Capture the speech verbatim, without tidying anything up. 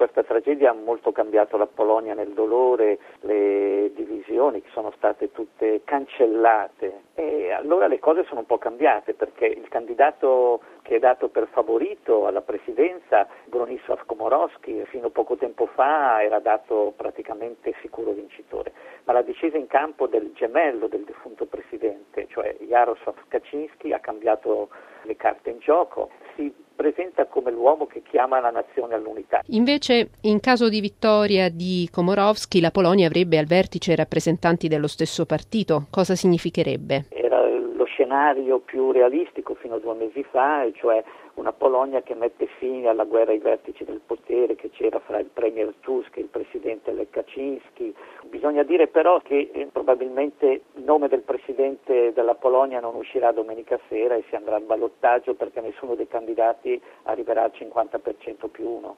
questa tragedia ha molto cambiato la Polonia nel dolore, le divisioni sono state tutte cancellate e allora le cose sono un po' cambiate perché il candidato che è dato per favorito alla presidenza, Bronisław Komorowski, fino a poco tempo fa era dato praticamente sicuro vincitore, ma la discesa in campo del gemello del defunto presidente, cioè Jarosław Kaczyński, ha cambiato le carte in gioco, si presenta come l'uomo che chiama la nazione all'unità. Invece, in caso di vittoria di Komorowski, la Polonia avrebbe al vertice rappresentanti dello stesso partito. Cosa significherebbe? Era lo scenario più realistico fino a due mesi fa, e cioè una Polonia che mette fine alla guerra ai vertici del potere che c'era fra il premier Tusk e il presidente Lech Kaczyński. Bisogna dire però che eh, probabilmente il nome del presidente della Polonia non uscirà domenica sera e si andrà al ballottaggio perché nessuno dei candidati arriverà al cinquanta per cento più uno.